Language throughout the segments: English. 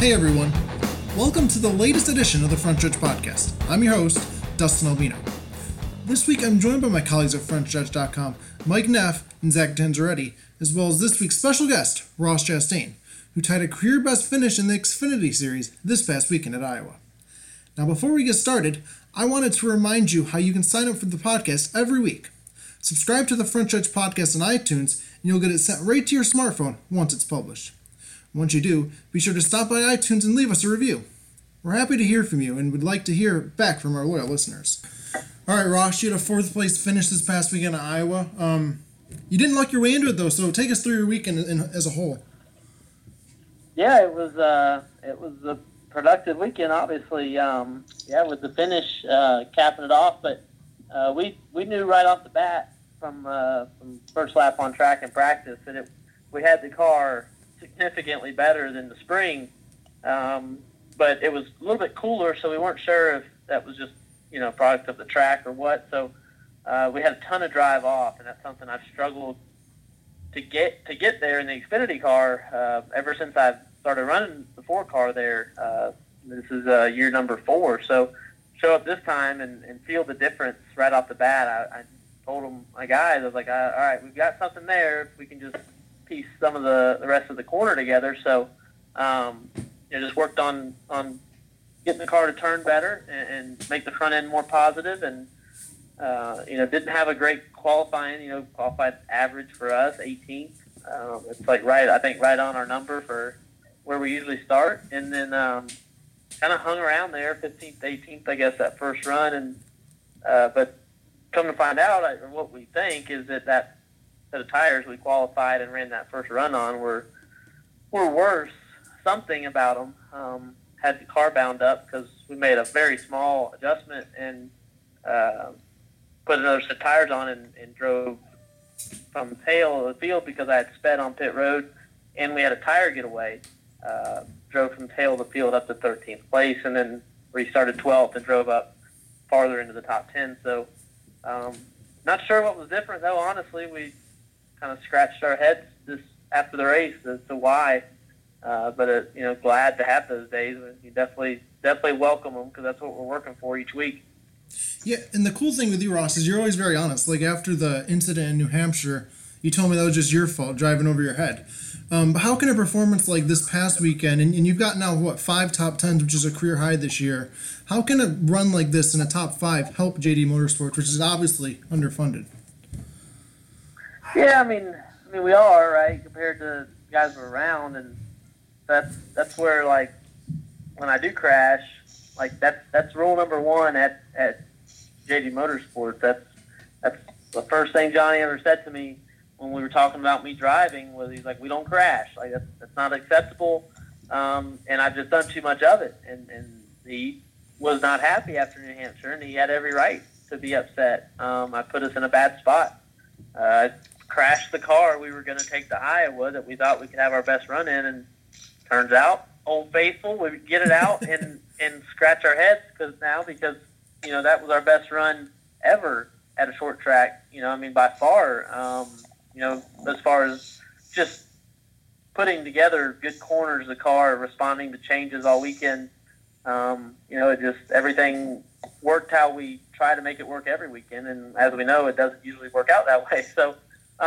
Hey everyone, welcome to the latest edition of the Front Stretch Podcast. I'm your host, Dustin Albino. This week I'm joined by my colleagues at FrontStretch.com, Mike Neff and Zach Tanzaretti, as well as this week's special guest, Ross Chastain, who tied a career best finish in the Xfinity Series this past weekend at Iowa. Now before we get started, I wanted to remind you how you can sign up for the podcast every week. Subscribe to the Front Stretch Podcast on iTunes and you'll get it sent right to your smartphone once it's published. Once you do, be sure to stop by iTunes and leave us a review. We're happy to hear from you and would like to hear back from our loyal listeners. All right, Ross, you had a fourth place finish this past weekend at Iowa. You didn't luck your way into it though, so take us through your weekend as a whole. Yeah, it was a productive weekend, obviously. With the finish capping it off, but we knew right off the bat from first lap on track and practice that we had the car significantly better than the spring, but it was a little bit cooler, so we weren't sure if that was just product of the track or what. So we had a ton of drive off, and that's something I've struggled to get there in the Xfinity car ever since I've started running the 4 car there. This is year number 4, so show up this time and feel the difference right off the bat. I told them, my guys, I was like, all right, we've got something there if we can just piece some of the rest of the corner together. So just worked on getting the car to turn better and make the front end more positive, and didn't have a great qualifying, qualified average for us, 18th. It's like right on our number for where we usually start, and then kind of hung around there, 15th, 18th, I guess, that first run, and but come to find out, what we think is that set of tires we qualified and ran that first run on were worse. Something about them had the car bound up because we made a very small adjustment and put another set of tires on and drove from the tail of the field because I had sped on pit road and we had a tire getaway. Drove from tail of the field up to 13th place and then restarted 12th and drove up farther into the top 10. So not sure what was different though. Honestly, we kind of scratched our heads just after the race as to why. But glad to have those days. You definitely welcome them because that's what we're working for each week. Yeah, and the cool thing with you, Ross, is you're always very honest. Like after the incident in New Hampshire, you told me that was just your fault, driving over your head. But how can a performance like this past weekend, and you've got now, 5 top 10s, which is a career high this year, how can a run like this in a top 5 help JD Motorsports, which is obviously underfunded? Yeah, I mean we are, right, compared to guys who are around, and that's where, like, when I do crash, like, that's rule number 1 at JD Motorsports. That's the first thing Johnny ever said to me when we were talking about me driving was he's like, we don't crash. Like, that's not acceptable, and I've just done too much of it. And he was not happy after New Hampshire, and he had every right to be upset. I put us in a bad spot. Crashed the car. We were going to take to Iowa that we thought we could have our best run in, and turns out, Old Faithful, we get it out and scratch our heads because that was our best run ever at a short track. By far. As far as just putting together good corners of the car, responding to changes all weekend, it just everything worked how we try to make it work every weekend, and as we know, it doesn't usually work out that way. So,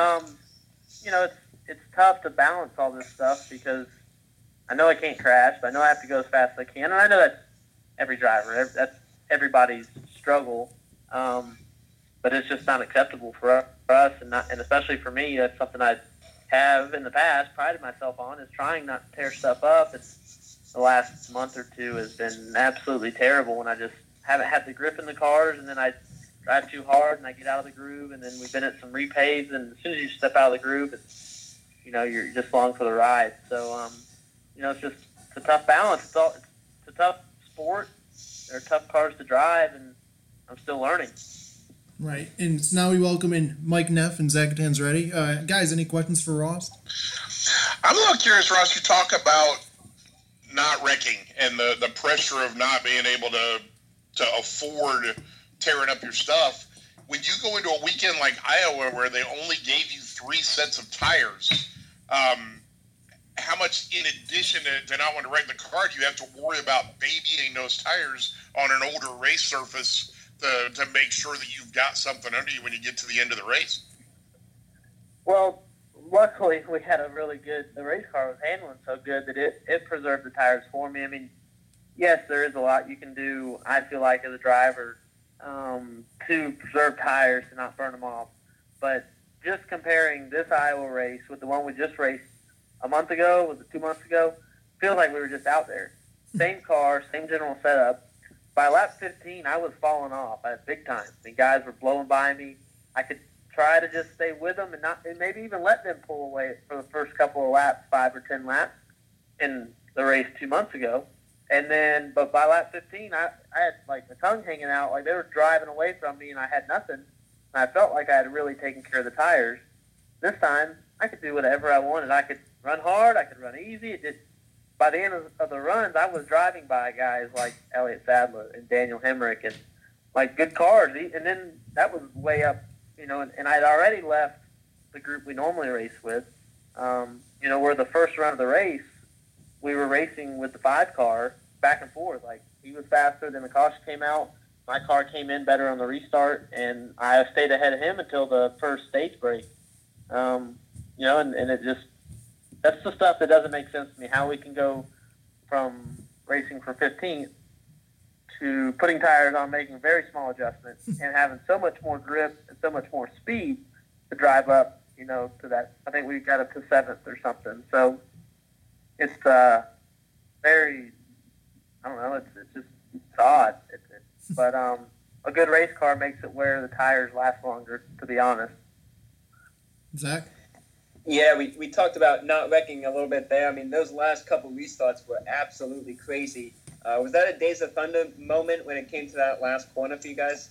it's tough to balance all this stuff because I know I can't crash, but I know I have to go as fast as I can, and I know that's every driver. That's everybody's struggle, but it's just not acceptable for us, and especially for me. That's something I have in the past prided myself on, is trying not to tear stuff up. The last month or 2 has been absolutely terrible when I just haven't had the grip in the cars, and then I drive too hard and I get out of the groove, and then we've been at some repays, and as soon as you step out of the groove, it's you're just along for the ride. So it's a tough balance. It's a tough sport. They're tough cars to drive, and I'm still learning. Right, and so now we welcome in Mike Neff and Zach Tanzaretti. Guys, any questions for Ross? I'm a little curious, Ross. You talk about not wrecking and the pressure of not being able to afford tearing up your stuff. When you go into a weekend like Iowa where they only gave you 3 sets of tires, how much, in addition to not wanting to wreck the car, do you have to worry about babying those tires on an older race surface to make sure that you've got something under you when you get to the end of the race? Well, luckily we had the race car was handling so good that it preserved the tires for me. I mean, yes, there is a lot you can do, I feel like, as a driver, to preserve tires, to not burn them off. But just comparing this Iowa race with the one we just raced a month ago, was it 2 months ago? Feels like we were just out there. Same car, same general setup. By lap 15, I was falling off big time. The guys were blowing by me. I could try to just stay with them and maybe even let them pull away for the first couple of laps, 5 or 10 laps in the race 2 months ago. And then, but by lap 15, I had like the tongue hanging out, like they were driving away from me and I had nothing. And I felt like I had really taken care of the tires. This time, I could do whatever I wanted. I could run hard, I could run easy. By the end of the runs, I was driving by guys like Elliott Sadler and Daniel Hemrick and like good cars. And then that was way up, and I had already left the group we normally race with. Where the first run of the race, we were racing with the 5 car back and forth. Like he was faster, then the caution came out. My car came in better on the restart, and I stayed ahead of him until the first stage break. And it just, that's the stuff that doesn't make sense to me, how we can go from racing for 15th to putting tires on, making very small adjustments, and having so much more grip and so much more speed to drive up, to that. I think we got up to 7th or something. So it's very, I don't know, it's odd. But a good race car makes it where the tires last longer, to be honest. Zach? Yeah, we talked about not wrecking a little bit there. I mean, those last couple restarts were absolutely crazy. Was that a Days of Thunder moment when it came to that last corner for you guys?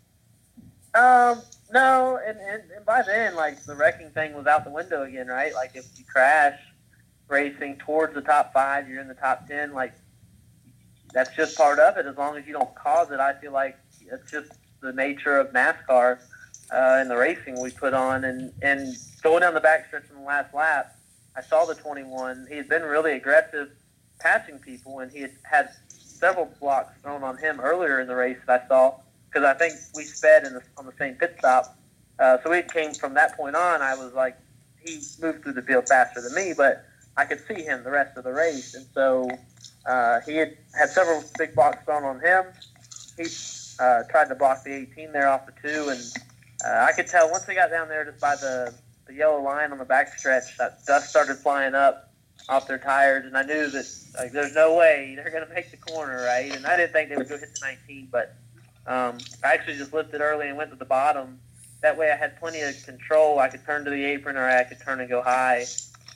No, and by then, like, the wrecking thing was out the window again, right? Like, if you crash racing towards the top 5, you're in the top 10, like, that's just part of it. As long as you don't cause it, I feel like it's just the nature of NASCAR and the racing we put on. And going down the backstretch in the last lap, I saw the 21. He had been really aggressive passing people, and he had several blocks thrown on him earlier in the race that I saw, because I think we sped on the same pit stop. So it came from that point on. I was like, he moved through the field faster than me, but I could see him the rest of the race. And so he had several big blocks thrown on him. He tried to block the 18 there off the 2, and I could tell once they got down there just by the yellow line on the backstretch, that dust started flying up off their tires, and I knew that there's no way they're going to make the corner, right? And I didn't think they would go hit the 19, but I actually just lifted early and went to the bottom. That way I had plenty of control. I could turn to the apron, or I could turn and go high.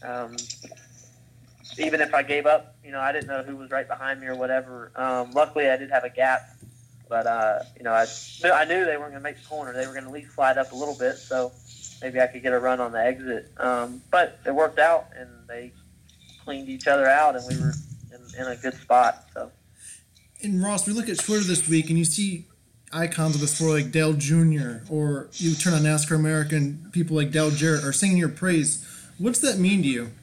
Even if I gave up, I didn't know who was right behind me or whatever. Luckily, I did have a gap, but I knew they weren't going to make the corner. They were going to at least slide up a little bit, so maybe I could get a run on the exit. But it worked out, and they cleaned each other out, and we were in a good spot. So. And Ross, we look at Twitter this week, and you see icons of the sport like Dale Jr., or you turn on NASCAR America and people like Dale Jarrett are singing your praise. What's that mean to you?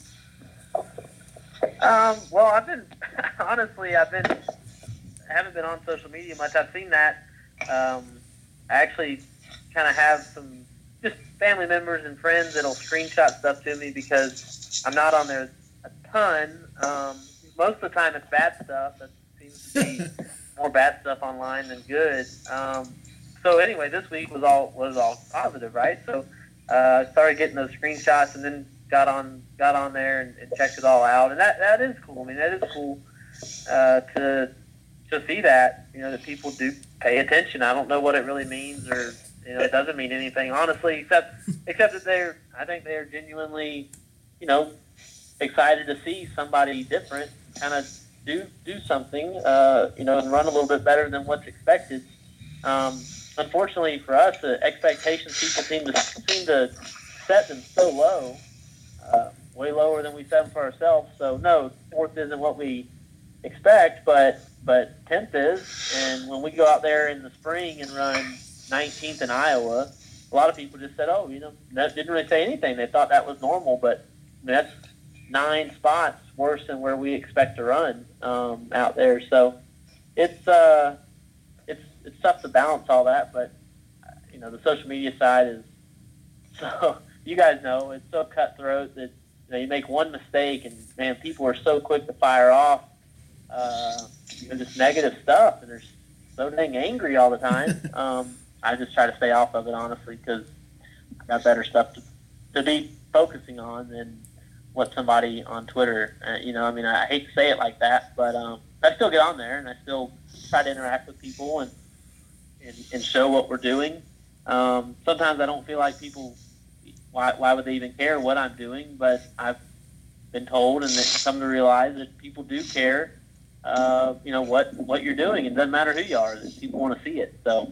Well, I haven't been on social media much. I've seen that. I actually kind of have some just family members and friends that'll screenshot stuff to me because I'm not on there a ton. Most of the time it's bad stuff. That seems to be more bad stuff online than good. So anyway, this week was all positive, right? So I started getting those screenshots, and then got on there and checked it all out, and that is cool. I mean, that is cool to see that, that people do pay attention. I don't know what it really means, or it doesn't mean anything, honestly, except that I think they're genuinely, excited to see somebody different kind of do something, and run a little bit better than what's expected. Unfortunately for us, the expectations people seem to set them so low. Way lower than we set them for ourselves. So no, 4th isn't what we expect, but 10th is. And when we go out there in the spring and run 19th in Iowa, a lot of people just said, that didn't really say anything. They thought that was normal, but that's 9 spots worse than where we expect to run out there. So it's tough to balance all that, but the social media side is so, you guys know, it's so cutthroat that you make one mistake and man, people are so quick to fire off just negative stuff, and they're so dang angry all the time. I just try to stay off of it, honestly, because I got better stuff to be focusing on than what somebody on Twitter, I hate to say it like that, but I still get on there and I still try to interact with people and show what we're doing. Sometimes I don't feel like people, why would they even care what I'm doing? But I've been told and come to realize that people do care, what you're doing. It doesn't matter who you are, that people want to see it. So,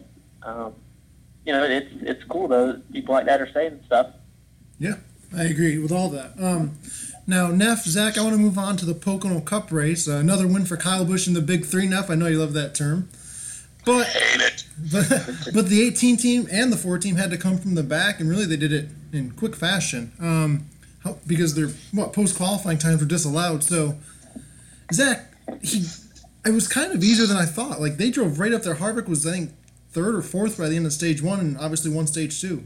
it's cool though. People like that are saying stuff. Yeah, I agree with all that. Now, Neff, Zach, I want to move on to the Pocono Cup race. Another win for Kyle Busch in the Big Three, Neff. I know you love that term. But, hate it. but the 18 team and the 4 team had to come from the back, and really they did it in quick fashion because their post-qualifying times were disallowed. So, Zach, it was kind of easier than I thought. Like, they drove right up there. Harvick was, I think, 3rd or 4th by the end of stage 1, and obviously won stage 2.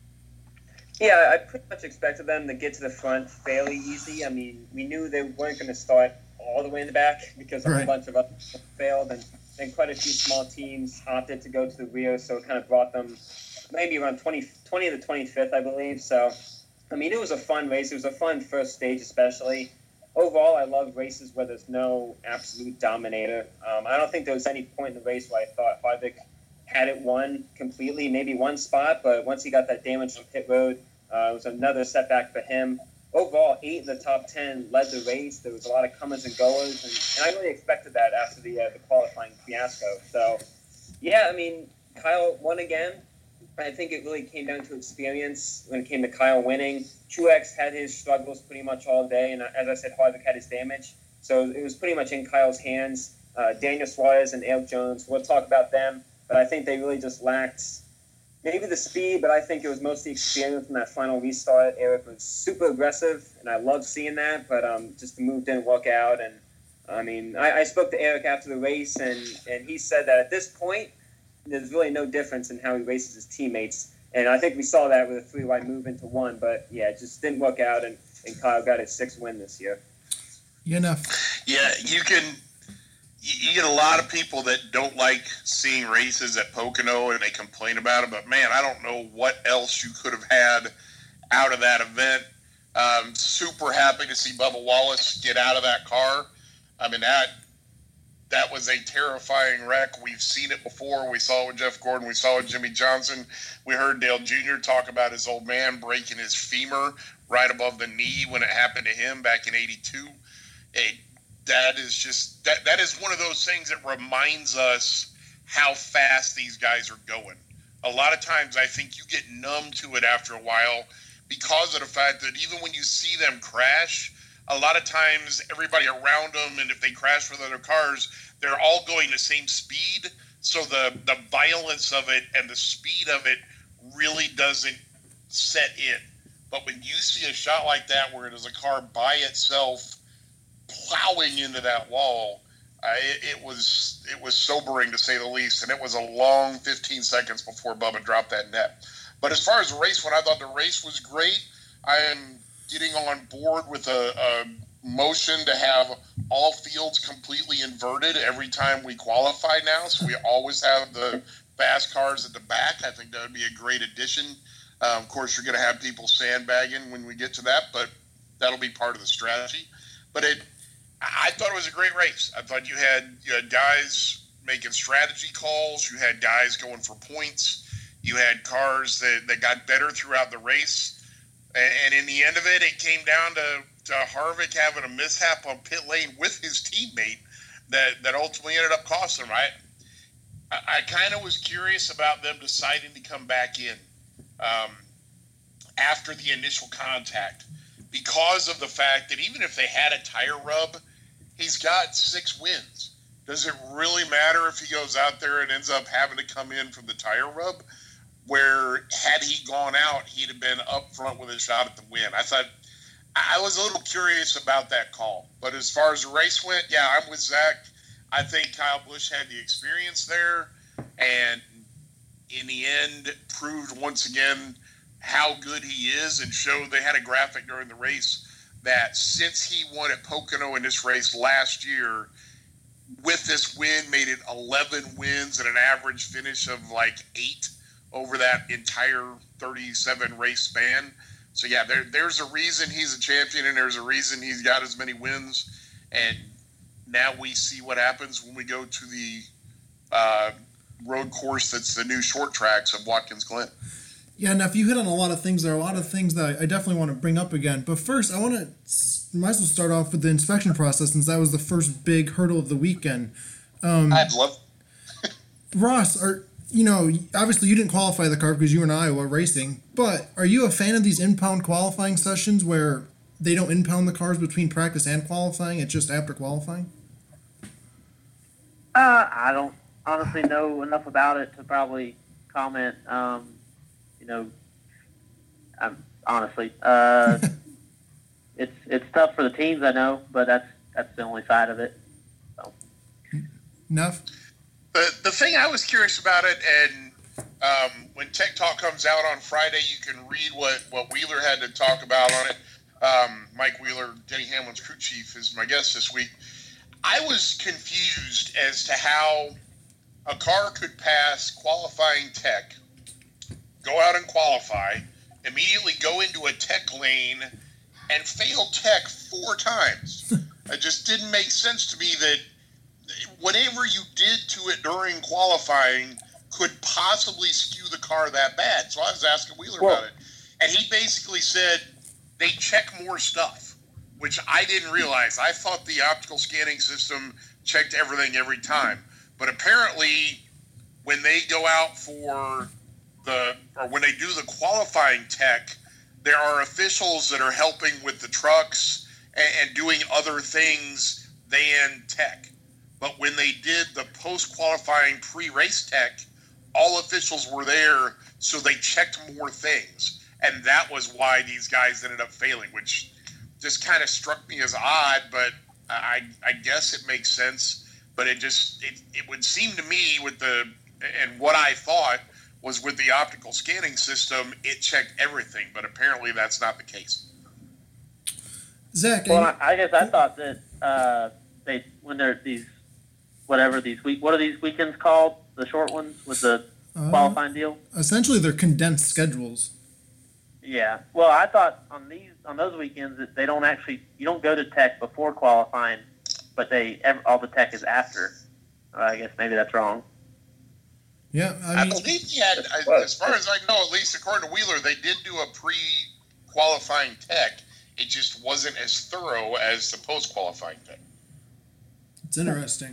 Yeah, I pretty much expected them to get to the front fairly easy. I mean, we knew they weren't going to start all the way in the back because a whole bunch of others failed, and quite a few small teams opted to go to the rear, so it kind of brought them maybe around 20 to 25th, I believe. So, I mean, it was a fun race. It was a fun first stage, especially. Overall, I love races where there's no absolute dominator. I don't think there was any point in the race where I thought Harvick had it won completely, maybe one spot, but once he got that damage on pit road, it was another setback for him. Overall, 8 of the top 10 led the race. There was a lot of comers and goers, and I really expected that after the qualifying fiasco. So, yeah, I mean, Kyle won again. I think it really came down to experience when it came to Kyle winning. Truex had his struggles pretty much all day, and as I said, Harvick had his damage. So it was pretty much in Kyle's hands. Daniel Suarez and Eric Jones, we'll talk about them, but I think they really just lacked maybe the speed, but I think it was mostly experience in that final restart. Eric was super aggressive, and I loved seeing that, but just the move didn't work out. And, I mean, I spoke to Eric after the race, and he said that at this point, there's really no difference in how he races his teammates. And I think we saw that with a 3-wide move into 1, but, yeah, it just didn't work out, and Kyle got his 6th win this year. Yeah, enough. Yeah, you get a lot of people that don't like seeing races at Pocono and they complain about it, but man, I don't know what else you could have had out of that event. Super happy to see Bubba Wallace get out of that car. I mean, that was a terrifying wreck. We've seen it before. We saw it with Jeff Gordon. We saw it with Jimmy Johnson. We heard Dale Jr. talk about his old man breaking his femur right above the knee when it happened to him back in '82. That is just that is one of those things that reminds us how fast these guys are going. A lot of times I think you get numb to it after a while because of the fact that even when you see them crash, a lot of times everybody around them, and if they crash with other cars, they're all going the same speed. So the violence of it and the speed of it really doesn't set in. But when you see a shot like that where it is a car by itself plowing into that wall, it was sobering to say the least, and it was a long 15 seconds before Bubba dropped that net. But as far as the race, when I thought the race was great, I am getting on board with a motion to have all fields completely inverted every time we qualify now, so we always have the fast cars at the back. I think that would be a great addition. Of course, you're going to have people sandbagging when we get to that, but that'll be part of the strategy. But I thought it was a great race. I thought you had guys making strategy calls. You had guys going for points. You had cars that got better throughout the race. And in the end of it, it came down to Harvick having a mishap on pit lane with his teammate that ultimately ended up costing him. I kind of was curious about them deciding to come back in after the initial contact, because of the fact that even if they had a tire rub, he's got 6 wins. Does it really matter if he goes out there and ends up having to come in from the tire rub? Where had he gone out, he'd have been up front with a shot at the win. I I was a little curious about that call. But as far as the race went, yeah, I'm with Zach. I think Kyle Busch had the experience there, and in the end proved once again how good he is, and showed, they had a graphic during the race that since he won at Pocono in this race last year, with this win, made it 11 wins and an average finish of like 8 over that entire 37 race span. So yeah, there's a reason he's a champion, and there's a reason he's got as many wins. And now we see what happens when we go to the road course that's the new short tracks of Watkins Glen. Yeah, now if you hit on a lot of things, there are a lot of things that I definitely want to bring up again. But first, I might as well start off with the inspection process, since that was the first big hurdle of the weekend. I'd love. Ross, obviously you didn't qualify the car because you were in Iowa racing, but are you a fan of these impound qualifying sessions where they don't impound the cars between practice and qualifying? It's just after qualifying? I don't honestly know enough about it to probably comment. Honestly, it's tough for the teams, I know, but that's the only side of it. So. Enough. The thing I was curious about it, and when Tech Talk comes out on Friday, you can read what Wheeler had to talk about on it. Mike Wheeler, Denny Hamlin's crew chief, is my guest this week. I was confused as to how a car could pass qualifying Tech, go out and qualify, immediately go into a Tech lane, and fail Tech 4 times. It just didn't make sense to me that whatever you did to it during qualifying could possibly skew the car that bad. So I was asking Wheeler about it, and he basically said they check more stuff, which I didn't realize. I thought the optical scanning system checked everything every time, but apparently when they go out for when they do the qualifying Tech, there are officials that are helping with the trucks and doing other things than Tech. But when they did the post-qualifying pre-race Tech, all officials were there, so they checked more things. And that was why these guys ended up failing, which just kind of struck me as odd, but I guess it makes sense. But it would seem to me and what I thought was with the optical scanning system, it checked everything, but apparently that's not the case. Zach, well, I guess I thought that when they're what are these weekends called? The short ones with the qualifying deal? Essentially, they're condensed schedules. Yeah. Well, I thought on those weekends that you don't go to Tech before qualifying, but all the Tech is after. I guess maybe that's wrong. Yeah, I believe he had, as far as I know, at least according to Wheeler, they did do a pre-qualifying Tech. It just wasn't as thorough as the post-qualifying Tech. It's interesting.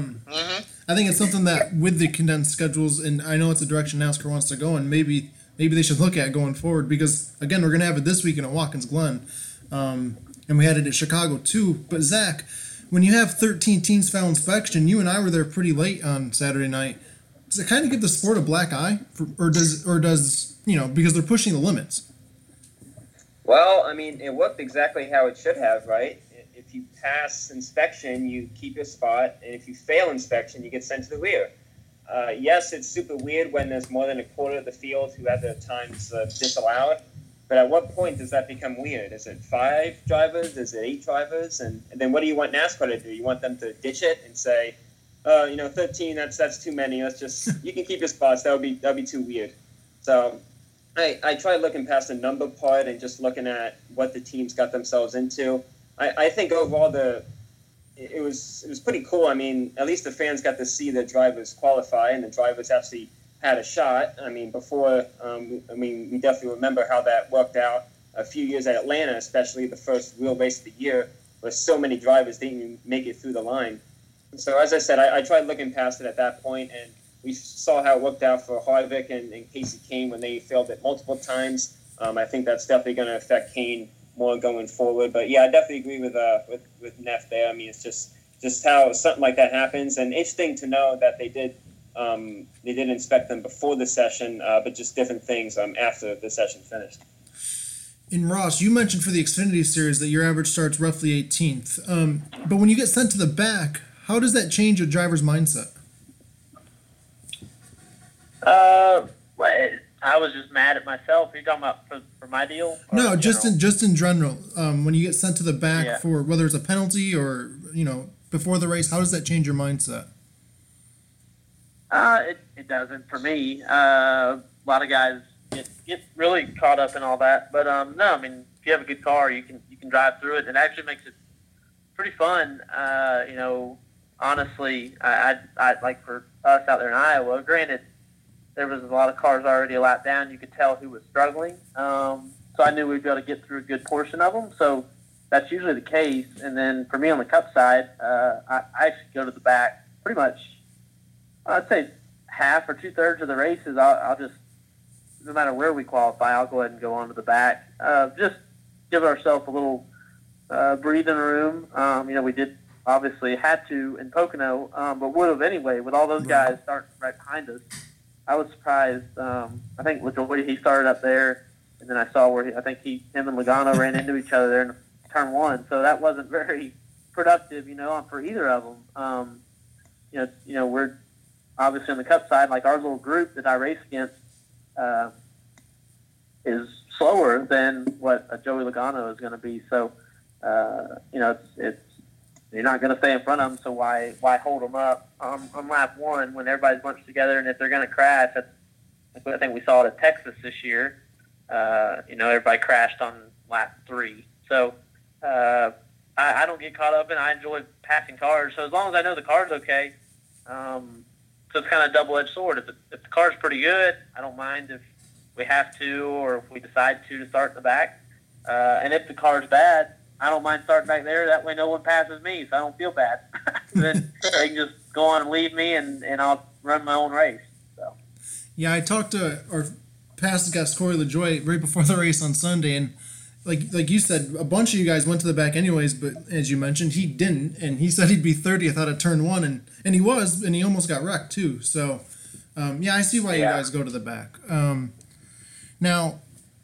I think it's something that with the condensed schedules, and I know it's a direction NASCAR wants to go in, maybe they should look at going forward, because, again, we're going to have it this weekend at Watkins Glen, and we had it at Chicago too. But, Zach, when you have 13 teams fail inspection, you and I were there pretty late on Saturday night. Does it kind of give the sport a black eye, or does because they're pushing the limits? Well, I mean, it worked exactly how it should have, right? If you pass inspection, you keep your spot, and if you fail inspection, you get sent to the rear. Yes, it's super weird when there's more than a quarter of the field who have their times disallowed, but at what point does that become weird? Is it 5 drivers? Is it 8 drivers? And then what do you want NASCAR to do? You want them to ditch it and say, 13, that's too many. You can keep your spots. That would be too weird. So I tried looking past the number part and just looking at what the teams got themselves into. I think overall it was pretty cool. I mean, at least the fans got to see the drivers qualify, and the drivers actually had a shot. I mean, before, we definitely remember how that worked out a few years at Atlanta, especially the first real race of the year, where so many drivers didn't even make it through the line. So as I said, I tried looking past it at that point, and we saw how it worked out for Harvick and Casey Kane when they failed it multiple times. I think that's definitely going to affect Kane more going forward. But yeah, I definitely agree with Neff there. I mean, it's just how something like that happens, and interesting to know that they did inspect them before the session, but just different things after the session finished. In Ross, you mentioned for the Xfinity Series that your average starts roughly 18th. But when you get sent to the back, how does that change a driver's mindset? Well, I was just mad at myself. Are you talking about for my deal? No, just in general. When you get sent to the back for whether it's a penalty or before the race, how does that change your mindset? It doesn't for me. A lot of guys get really caught up in all that, but no, I mean, if you have a good car, you can drive through it. It actually makes it pretty fun. Honestly, I like for us out there in Iowa. Granted, there was a lot of cars already a lap down. You could tell who was struggling. So I knew we'd be able to get through a good portion of them. So that's usually the case. And then for me on the Cup side, I actually go to the back pretty much. I'd say half or 2/3 of the races. I'll just, no matter where we qualify, I'll go ahead and go on to the back. Just give ourselves a little breathing room. We did obviously had to in Pocono, but would have anyway with all those guys starting right behind us. I was surprised. I think LaJoie, he started up there, and then I saw where him and Logano ran into each other there in turn one. So that wasn't very productive, for either of them. We're obviously on the Cup side, like our little group that I race against is slower than what a Joey Logano is going to be. So, it's you're not going to stay in front of them, so why hold them up on lap one when everybody's bunched together? And if they're going to crash, I think we saw it at Texas this year. Everybody crashed on lap 3. So I don't get caught up in it. I enjoy passing cars. So as long as I know the car's okay, so it's kind of a double-edged sword. If the car's pretty good, I don't mind if we have to or if we decide to start in the back. And if the car's bad, I don't mind starting back there. That way no one passes me, so I don't feel bad. Then they can just go on and leave me, and I'll run my own race. So. Yeah, I talked to our past guest, Corey LaJoie, right before the race on Sunday, and like you said, a bunch of you guys went to the back anyways, but as you mentioned, he didn't, and he said he'd be 30th out of turn one, and he was, and he almost got wrecked too. So, I see why you guys go to the back. Now,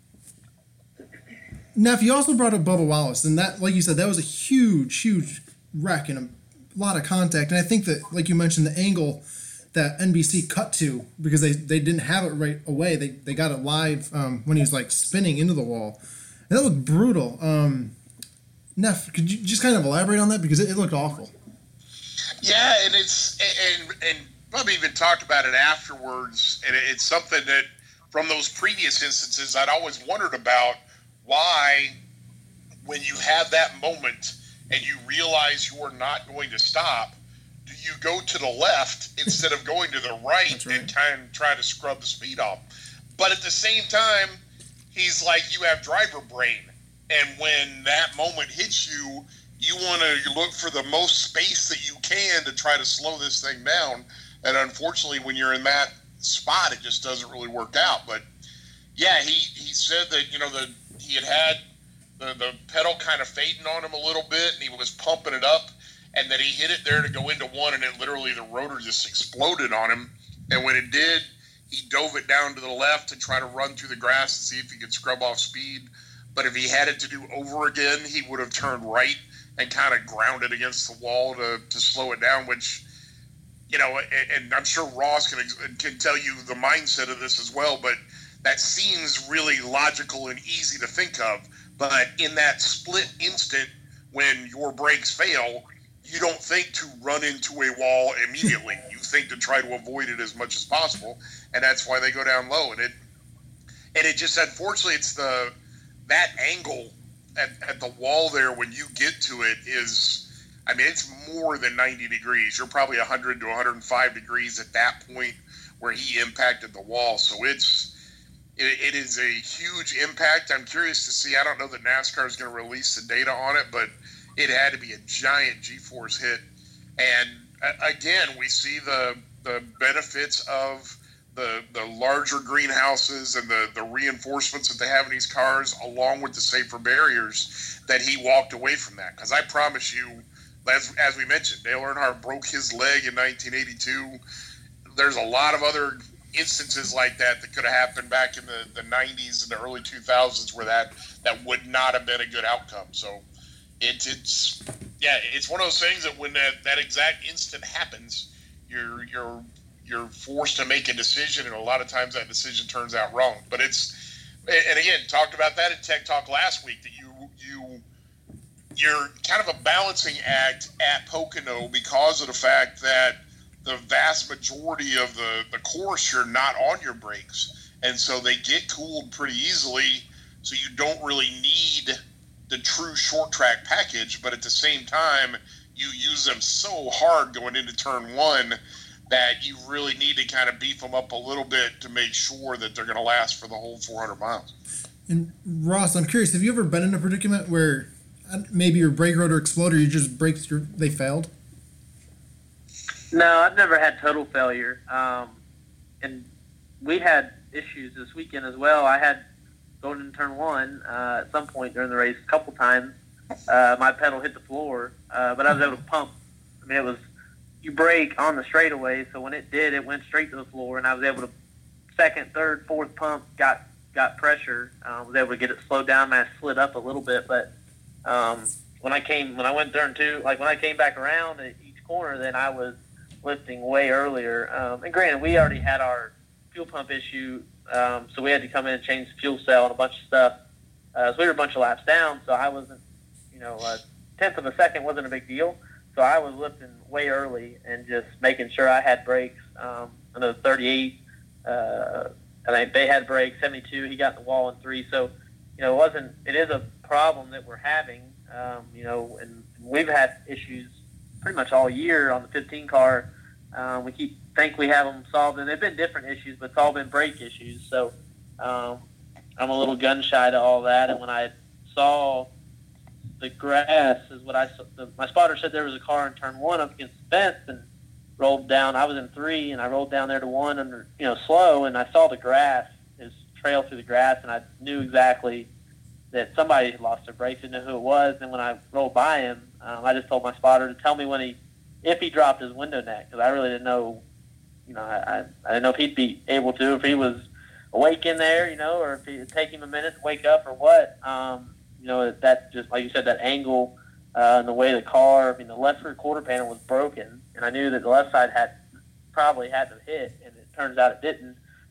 Neff, you also brought up Bubba Wallace, and that, like you said, that was a huge wreck and a lot of contact. And I think that, like you mentioned, the angle that NBC cut to, because they didn't have it right away, they got it live when he was like spinning into the wall. And that looked brutal. Neff, could you just kind of elaborate on that, because it looked awful? Yeah, and and Bubba even talked about it afterwards, and it's something that from those previous instances I'd always wondered about. Why, when you have that moment and you realize you are not going to stop, do you go to the left instead of going to the right and kind of try to scrub the speed off? But at the same time, he's like, you have driver brain. And when that moment hits you, you want to look for the most space that you can to try to slow this thing down. And unfortunately, when you're in that spot, it just doesn't really work out. But yeah, he said that, he had the pedal kind of fading on him a little bit, and he was pumping it up, and then he hit it there to go into one, and it literally, the rotor just exploded on him. And when it did, he dove it down to the left to try to run through the grass and see if he could scrub off speed. But if he had it to do over again, he would have turned right and kind of ground it against the wall to slow it down, which, and I'm sure Ross can tell you the mindset of this as well, but that seems really logical and easy to think of. But in that split instant when your brakes fail, you don't think to run into a wall immediately. You think to try to avoid it as much as possible, and that's why they go down low. And it just, unfortunately, it's that angle at the wall there when you get to it is, it's more than 90 degrees. You're probably 100 to 105 degrees at that point where he impacted the wall. So it is a huge impact. I'm curious to see. I don't know that NASCAR is going to release the data on it, but it had to be a giant G-force hit. And again, we see the benefits of the larger greenhouses and the reinforcements that they have in these cars, along with the safer barriers, that he walked away from that. Because I promise you, as we mentioned, Dale Earnhardt broke his leg in 1982. There's a lot of other instances like that could have happened back in the 90s and the early 2000s where that would not have been a good outcome. So it's one of those things that when that exact instant happens, you're forced to make a decision, and a lot of times that decision turns out wrong. But and again, talked about that in Tech Talk last week, that you're kind of a balancing act at Pocono because of the fact that the vast majority of the course, you're not on your brakes, and so they get cooled pretty easily, so you don't really need the true short track package, but at the same time you use them so hard going into turn one that you really need to kind of beef them up a little bit to make sure that they're going to last for the whole 400 miles. And Ross, I'm curious, have you ever been in a predicament where maybe your brake rotor exploded, or you just they failed? No, I've never had total failure. And we had issues this weekend as well. I had going into turn one at some point during the race a couple times. My pedal hit the floor, but I was able to pump. I mean, it was, you brake on the straightaway, so when it did, it went straight to the floor, and I was able to second, third, fourth pump, got pressure, was able to get it slowed down, and I slid up a little bit, but when I went turn two, like when I came back around at each corner, then I was lifting way earlier. And granted, we already had our fuel pump issue, so we had to come in and change the fuel cell and a bunch of stuff. So we were a bunch of laps down, so I wasn't, a tenth of a second wasn't a big deal. So I was lifting way early and just making sure I had brakes. I know 38, I think they had brakes, 72, he got in the wall in 3. So, it is a problem that we're having, and we've had issues pretty much all year on the 15 car. We think we have them solved, and they've been different issues, but it's all been brake issues. So I'm a little gun shy to all that. And when I saw the grass, is what I saw. My spotter said there was a car in turn one up against the fence and rolled down. I was in 3, and I rolled down there to 1 under, slow, and I saw the grass, his trail through the grass, and I knew exactly that somebody had lost their brakes. Didn't know who it was. And when I rolled by him, I just told my spotter to tell me if he dropped his window neck, because I really didn't know. I didn't know if he'd be able to, if he was awake in there, or if it'd take him a minute to wake up or what. That just, like you said, that angle and the way the car, the left rear quarter panel was broken, and I knew that the left side probably had to hit, and it turns out it didn't.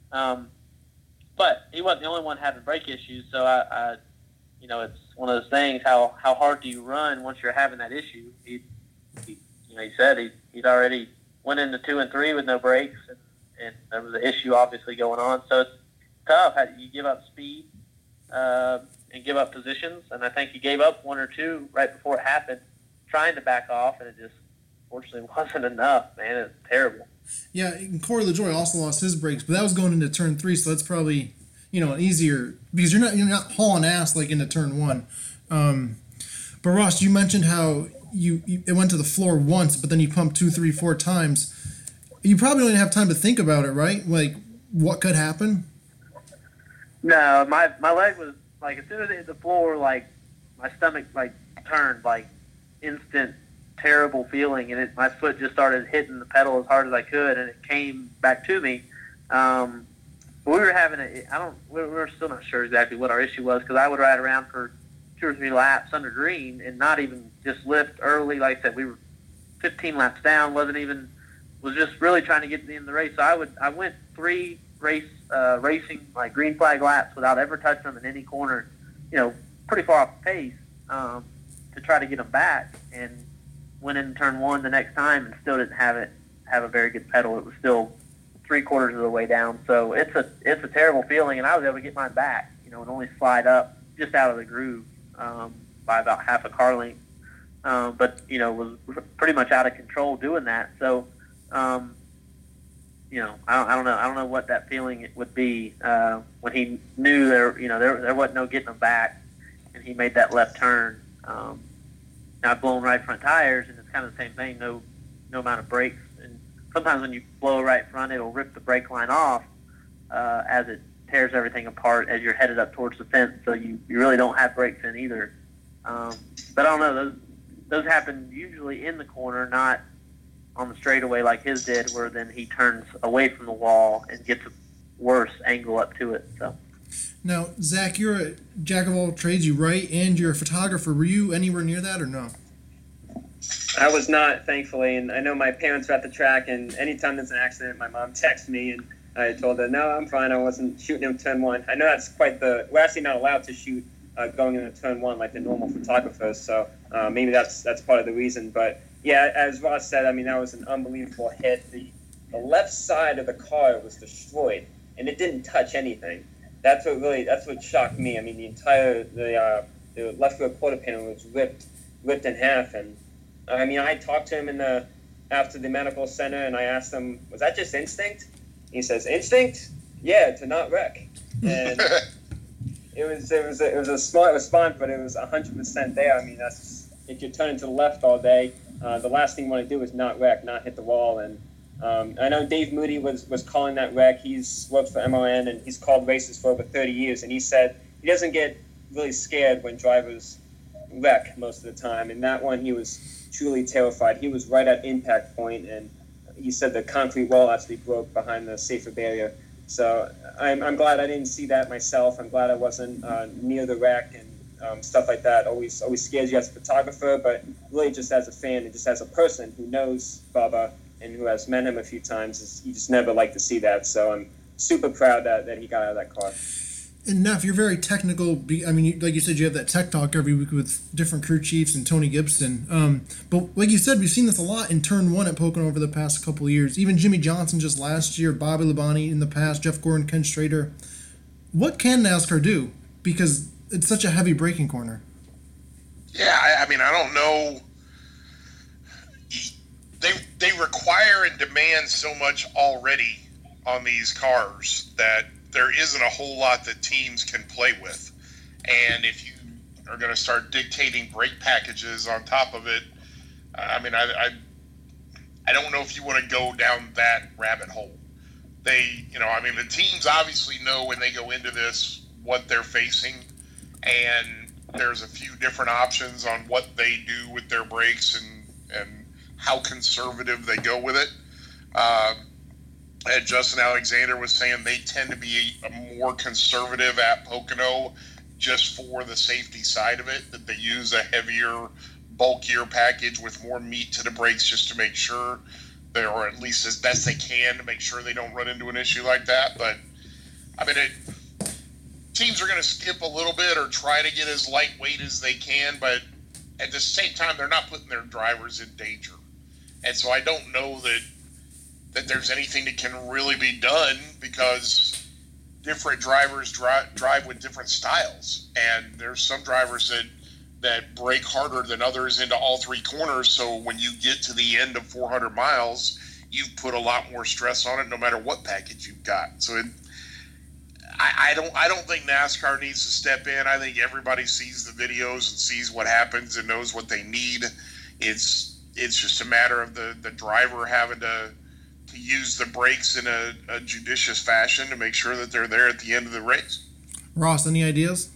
But he wasn't the only one having brake issues, so I it's one of those things. How hard do you run once you're having that issue? He said he'd already went into 2 and 3 with no brakes, and there was an issue obviously going on. So it's tough. You give up speed and give up positions, and I think he gave up 1 or 2 right before it happened, trying to back off, and it just fortunately wasn't enough. Man, it's terrible. Yeah, and Corey LaJoie also lost his brakes, but that was going into turn 3, so that's probably an easier, because you're not hauling ass like into turn 1. But Ross, you mentioned how it went to the floor once, but then you pumped 2, 3, 4 times. You probably don't even have time to think about it, right? Like what could happen? No, my leg was like, as soon as it hit the floor, like my stomach like turned, like instant terrible feeling, and my foot just started hitting the pedal as hard as I could, and it came back to me. We were having we're still not sure exactly what our issue was, because I would ride around for 2 or 3 laps under green and not even just lift early. Like I said, we were 15 laps down, was just really trying to get to the end of the race. So I went 3 racing like green flag laps without ever touching them in any corner, pretty far off the pace, to try to get them back, and went in turn 1 the next time and still didn't have a very good pedal. It was still 3/4 of the way down. So it's a terrible feeling, and I was able to get mine back, and only slide up just out of the groove by about half a car length. But was pretty much out of control doing that. So I don't know what that feeling would be when he knew there wasn't no getting him back, and he made that left turn. Now I've blown right front tires, and it's kind of the same thing. No amount of brakes, and sometimes when you blow right front, it'll rip the brake line off as it tears everything apart as you're headed up towards the fence. So you really don't have brakes in either. But I don't know, those happen usually in the corner, not on the straightaway like his did, where then he turns away from the wall and gets a worse angle up to it. So. Now, Zach, you're a jack of all trades. You write and you're a photographer. Were you anywhere near that or no? I was not, thankfully, and I know my parents were at the track, and anytime there's an accident, my mom texts me, and I told her, no, I'm fine, I wasn't shooting him turn one. I know that's we're actually not allowed to shoot going into turn one like the normal photographers, so maybe that's part of the reason. But yeah, as Ross said, I mean, that was an unbelievable hit. The left side of the car was destroyed, and it didn't touch anything. That's what shocked me. I mean, the left rear quarter panel was ripped in half, and I mean, I talked to him after the medical center, and I asked him, was that just instinct? He says, instinct? Yeah, to not wreck. And it was a smart response, but it was 100% there. I mean, that's if you're turning to the left all day, the last thing you want to do is not wreck, not hit the wall. And I know Dave Moody was calling that wreck. He's worked for MRN, and he's called races for over 30 years, and he said he doesn't get really scared when drivers wreck most of the time. And that one, he was truly terrified. He was right at impact point, and he said the concrete wall actually broke behind the safer barrier. So I'm glad I didn't see that myself. I'm glad I wasn't near the wreck, and stuff like that always scares you as a photographer, but really just as a fan and just as a person who knows Bubba and who has met him a few times, you just never like to see that. So I'm super proud that he got out of that car. And Neff, you're very technical. I mean, like you said, you have that tech talk every week with different crew chiefs and Tony Gibson. But like you said, we've seen this a lot in turn one at Pocono over the past couple of years. Even Jimmy Johnson just last year, Bobby Labonte in the past, Jeff Gordon, Ken Strader. What can NASCAR do? Because it's such a heavy braking corner. Yeah, I mean, I don't know. They require and demand so much already on these cars that there isn't a whole lot that teams can play with. And if you are going to start dictating brake packages on top of it, I mean, I don't know if you want to go down that rabbit hole. I mean, the teams obviously know when they go into this what they're facing, and there's a few different options on what they do with their brakes and how conservative they go with it. And Justin Alexander was saying they tend to be more conservative at Pocono just for the safety side of it, that they use a heavier, bulkier package with more meat to the brakes just to make sure or at least as best they can to make sure they don't run into an issue like that. But, I mean, teams are going to skip a little bit or try to get as lightweight as they can, but at the same time, they're not putting their drivers in danger. And so I don't know that there's anything that can really be done, because different drivers drive with different styles, and there's some drivers that brake harder than others into all three corners. So when you get to the end of 400 miles, you've put a lot more stress on it, no matter what package you've got. So I don't think NASCAR needs to step in. I think everybody sees the videos and sees what happens and knows what they need. It's just a matter of the driver having to use the brakes in a judicious fashion to make sure that they're there at the end of the race. Ross, any ideas?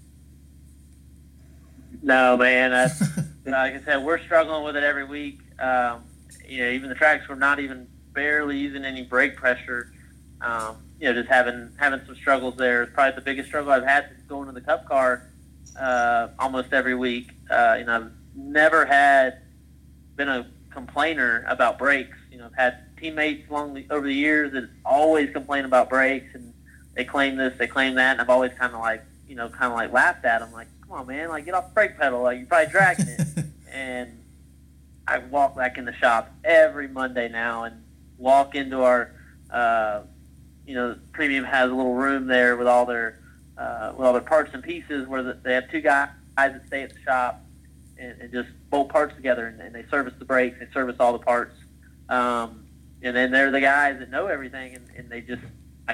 No, man. Like I said, we're struggling with it every week. Even the tracks, we're not even barely using any brake pressure. Just having some struggles there. It's probably the biggest struggle I've had since going to the Cup car almost every week. I've never been a complainer about brakes. I've had teammates over the years that always complain about brakes, and they claim this, they claim that, and I've always kind of laughed at them, like, come on, man, like, get off the brake pedal, like, you're probably dragging it. And I walk back in the shop every Monday now and walk into our, Premium has a little room there with all their parts and pieces where they have two guys that stay at the shop and just bolt parts together, and they service the brakes, they service all the parts. And then they're the guys that know everything, and they just,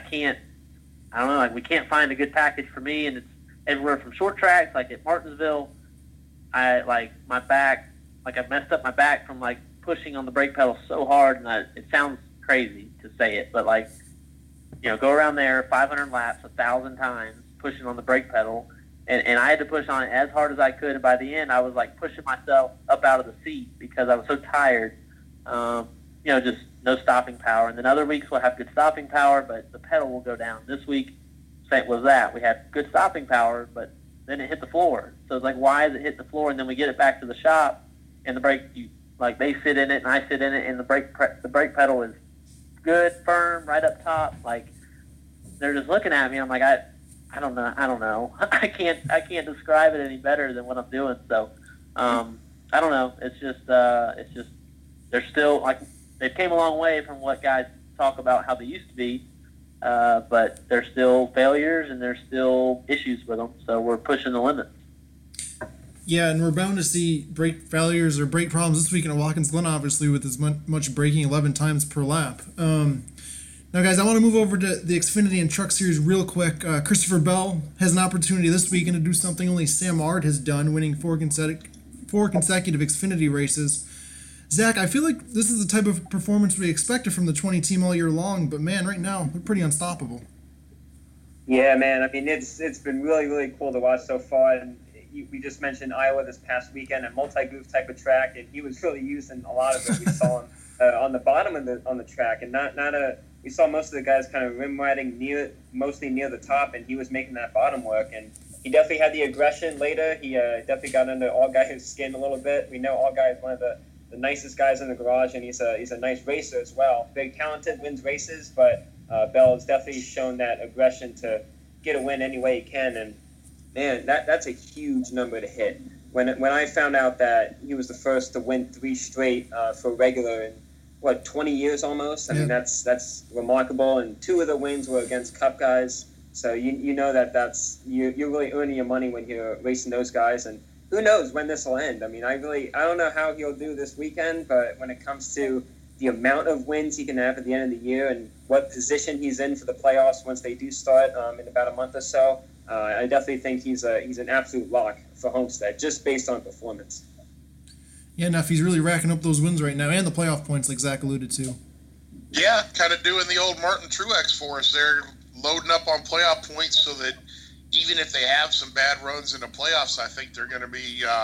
we can't find a good package for me, and it's everywhere from short tracks, like at Martinsville. I've messed up my back from pushing on the brake pedal so hard, and it sounds crazy to say it, but go around there 500 laps 1,000 times pushing on the brake pedal, and I had to push on it as hard as I could, and by the end I was pushing myself up out of the seat because I was so tired. just no stopping power. And then other weeks we'll have good stopping power, but the pedal will go down. This week, same was that. We had good stopping power, but then it hit the floor. So it's like, why is it hit the floor? And then we get it back to the shop, and the brake, they sit in it and I sit in it, and the brake pedal is good, firm, right up top. Like, they're just looking at me. I'm like, I don't know. I can't describe it any better than what I'm doing. So, I don't know. It's just they're still, like, they've came a long way from what guys talk about how they used to be. But there's still failures and there's still issues with them. So we're pushing the limits. Yeah, and we're bound to see brake failures or brake problems this weekend at Watkins Glen, obviously, with as much braking 11 times per lap. Now, guys, I want to move over to the Xfinity and Truck Series real quick. Christopher Bell has an opportunity this weekend to do something only Sam Ard has done, winning four consecutive Xfinity races. Zach, I feel like this is the type of performance we expected from the 20 team all year long, but man, right now, they're pretty unstoppable. Yeah, man. I mean, it's been really, really cool to watch so far. And we just mentioned Iowa this past weekend, a multi-groove type of track, and he was really using a lot of it. We saw him on the bottom of on the track, and we saw most of the guys kind of rim riding mostly near the top, and he was making that bottom work. And he definitely had the aggression later. He definitely got under Allguy's skin a little bit. We know Allguy is one of the nicest guys in the garage, and he's a nice racer as well. Very talented, wins races, but Bell has definitely shown that aggression to get a win any way he can. And man, that's a huge number to hit. When I found out that he was the first to win 3 straight for regular in 20 years almost. I mean, that's remarkable. And 2 of the wins were against Cup guys, so you know that's you're really earning your money when you're racing those guys. And who knows when this will end? I mean, I don't know how he'll do this weekend, but when it comes to the amount of wins he can have at the end of the year and what position he's in for the playoffs once they do start in about a month or so, I definitely think he's an absolute lock for Homestead, just based on performance. Yeah, Neff, he's really racking up those wins right now and the playoff points, like Zach alluded to. Yeah, kind of doing the old Martin Truex for us. They're loading up on playoff points so that even if they have some bad runs in the playoffs, I think they're going to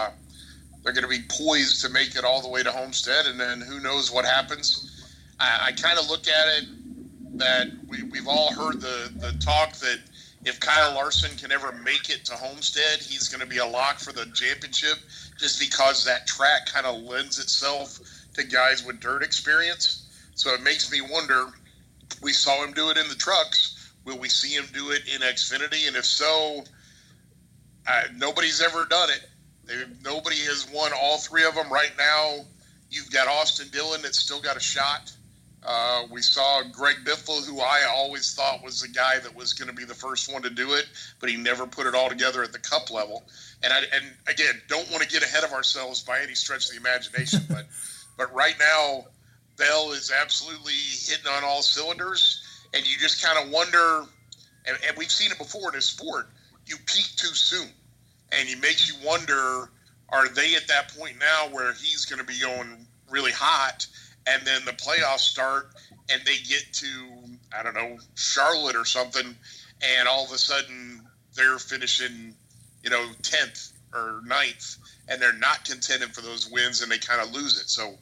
be poised to make it all the way to Homestead, and then who knows what happens. I kind of look at it that we've all heard the talk that if Kyle Larson can ever make it to Homestead, he's going to be a lock for the championship, just because that track kind of lends itself to guys with dirt experience. So it makes me wonder, we saw him do it in the trucks. Will we see him do it in Xfinity? And if so, nobody's ever done it. Nobody has won all 3 of them. Right now, you've got Austin Dillon that's still got a shot. We saw Greg Biffle, who I always thought was the guy that was going to be the first one to do it, but he never put it all together at the Cup level. And again, don't want to get ahead of ourselves by any stretch of the imagination, but right now, Bell is absolutely hitting on all cylinders, and you just kind of wonder, and we've seen it before in this sport, you peak too soon, and it makes you wonder, are they at that point now where he's going to be going really hot, and then the playoffs start, and they get to, I don't know, Charlotte or something, and all of a sudden they're finishing, 10th or 9th, and they're not contending for those wins, and they kind of lose it. So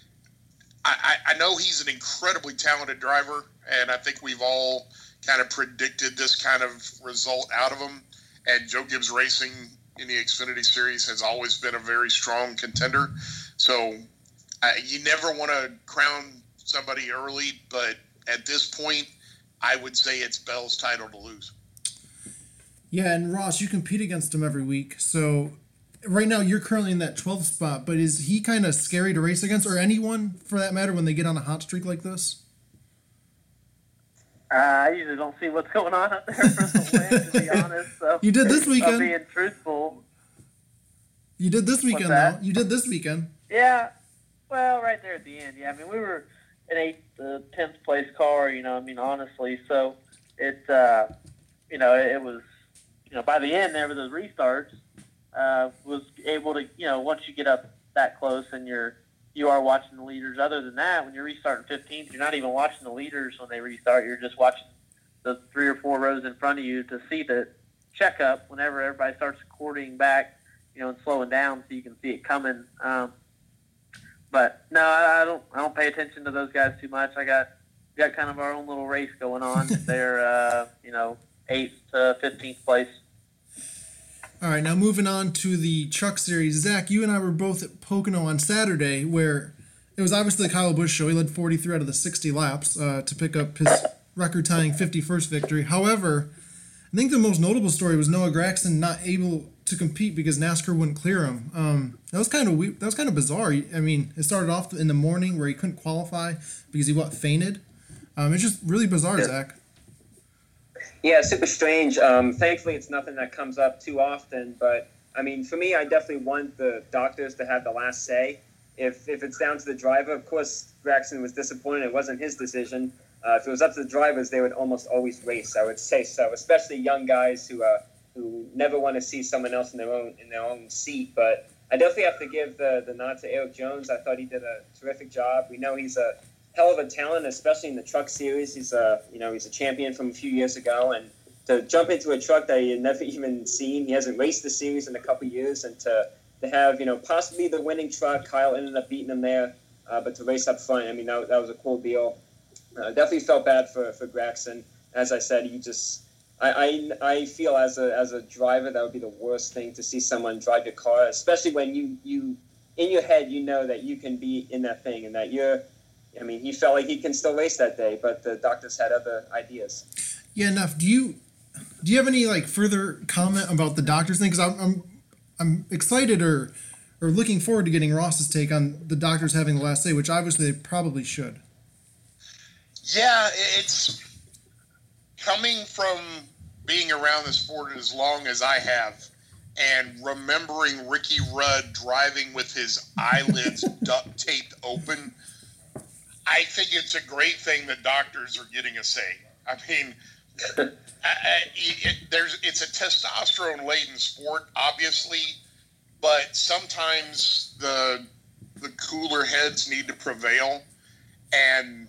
I know he's an incredibly talented driver, and I think we've all kind of predicted this kind of result out of him. And Joe Gibbs Racing in the Xfinity Series has always been a very strong contender. So you never want to crown somebody early, but at this point, I would say it's Bell's title to lose. Yeah, and Ross, you compete against him every week. So right now you're currently in that 12th spot, but is he kind of scary to race against, or anyone for that matter, when they get on a hot streak like this? I usually don't see what's going on up there for the win, to be honest. So you did this weekend. I'm being truthful. You did this weekend, though. You did this weekend. Yeah. Well, right there at the end. Yeah, I mean, we were in 8th, 10th place car, honestly. So it was, by the end there with those restarts, was able to, once you get up that close and you are watching the leaders. Other than that, when you're restarting 15th, you're not even watching the leaders when they restart. You're just watching the 3 or 4 rows in front of you to see the checkup whenever everybody starts quartering back, and slowing down so you can see it coming. But no, I don't pay attention to those guys too much. I got kind of our own little race going on. They're 8th to 15th place. All right, now moving on to the truck series. Zach, you and I were both at Pocono on Saturday, where it was obviously the Kyle Busch show. He led 43 out of the 60 laps to pick up his record-tying 51st victory. However, I think the most notable story was Noah Gragson not able to compete because NASCAR wouldn't clear him. That was kind of weird. That was kind of bizarre. I mean, it started off in the morning where he couldn't qualify because he fainted. It's just really bizarre, Zach. Yeah, super strange. Thankfully, it's nothing that comes up too often. But, I mean, for me, I definitely want the doctors to have the last say. If it's down to the driver, of course, Gragson was disappointed. It wasn't his decision. If it was up to the drivers, they would almost always race, I would say so, especially young guys who never want to see someone else in their own seat. But I definitely have to give the nod to Eric Jones. I thought he did a terrific job. We know he's a hell of a talent, especially in the truck series. He's a champion from a few years ago, and to jump into a truck that he had never even seen, he hasn't raced the series in a couple of years, and to have possibly the winning truck, Kyle ended up beating him there, but to race up front, I mean that was a cool deal. Definitely felt bad for Gragson. As I said, I feel as a driver that would be the worst thing to see someone drive your car, especially when you in your head that you can be in that thing and that he felt like he can still race that day, but the doctors had other ideas. Yeah, Neff, do you have any further comment about the doctors thing? Because I'm excited or looking forward to getting Ross's take on the doctors having the last say, which obviously they probably should. Yeah, it's coming from being around the sport as long as I have and remembering Ricky Rudd driving with his eyelids duct taped open. I think it's a great thing that doctors are getting a say. I mean, it's a testosterone-laden sport, obviously, but sometimes the cooler heads need to prevail, and